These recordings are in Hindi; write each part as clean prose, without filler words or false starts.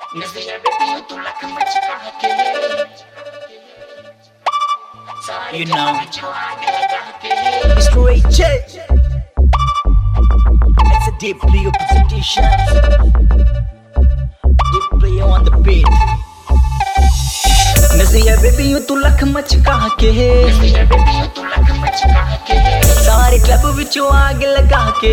You know, Mr. H. It's a deep Leo presentation. Deep Leo on the beat. Nazia baby यूं तू लख मच कहा के सारे क्लब विचों आग लगा के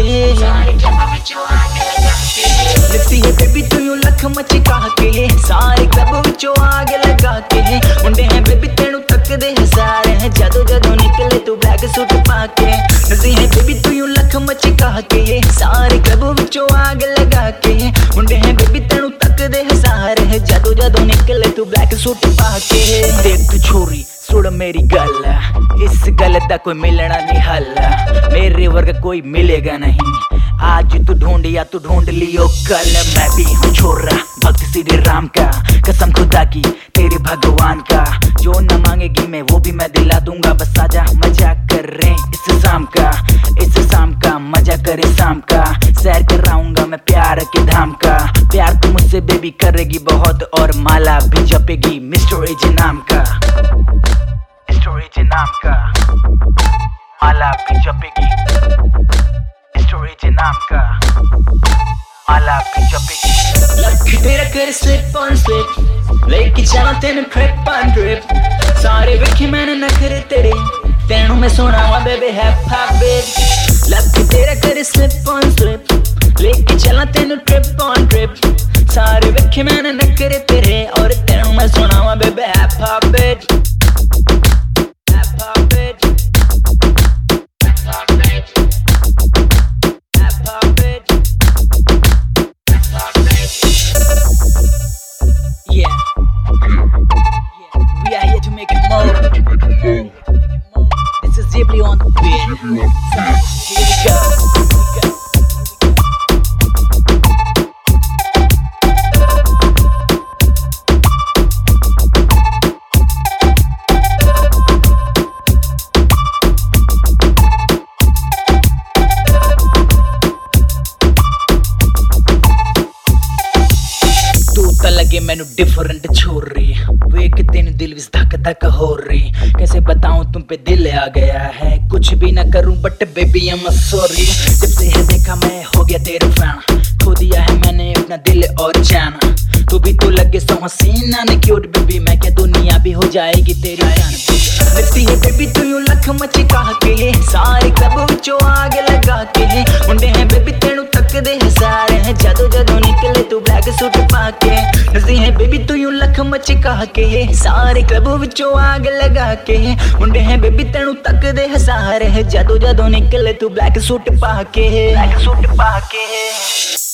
नज़िया बेबी तू यूं लख मच कहा के सारे क्लब विचों आग लगा के मुंडे हैं बेबी तेनू तकदे सारे हैं जदों जदों निकले तू ब्लैक सूट पाके नज़िया बेबी तू यूं लख मच कहा के सारे क्लब विचों आग लगा के मुंडे हैं बेबी तेनू तकदे सारे हैं जदों जदों निकले तू ब्लैक सूट पाके देख छोरी सुन मेरी गल इस गल दा कोई मिलना नहीं हल मेरे वर्ग कोई मिलेगा नहीं आज तू ढूंढ लियो कल मैं भी हूँ छोरा भक्त श्री राम का कसम खुदा की तेरे भगवान का जो न मांगेगी मैं वो भी मैं दिला दूंगा बस आजा मजा कर रहे इस शाम का मजा करे शाम का सैर कराऊंगा मैं प्यार के धाम का प्यार तू मुझसे बेबी करेगी बहुत और माला भी जपेगी मिस्टर एजे नाम का माला भी जपेगी मिस्टर एजे नाम का माला भी जपेगी लक तेरा कर स्लिप ऑन स्लिप लेके चला तेन ट्रिप ऑन ट्रिप सारे वेखे मैंने नखरे तेरे तेनू मैं सुनावा बेबी हैबिट लक तेरा कर स्लिप ऑन स्लिप लेके चला तेन ट्रिप ऑन ट्रिप सारे वेखे मैंने नखरे तेरे और तेनू मैं सुनावा baby habit Yeah, we are here to make it more. This is Zibli on the beat. Here we go. लगे मैनू डिफरेंट छोड़ रही वेख तेन दिल विच धक धक हो रही कैसे बताऊं तुम पे दिल आ गया है कुछ भी ना करूं but baby I am sorry जब से है देखा मैं हो गया तेरे फैन खो दिया है मैंने अपना दिल और जान तू भी तो लगे सो हसीना ने क्यूट बेबी मैं क्या दुनिया भी हो जाएगी तेरी जान लगती है बेबी तू यूं लख मच कहा के सारे क्लब विचों आग लगा के मुंडे हैं बेबी तेनू तकदे सारे हैं जदों जदों निकले तू ब्लैक सूट पाके नज़ी है बेबी तू यूं लख मच कहा के सारे क्लब विचों आग लगा के मुंडे हैं बेबी तेनू तकदे सारे हैं जदों जदों निकले तू ब्लैक सूट पाके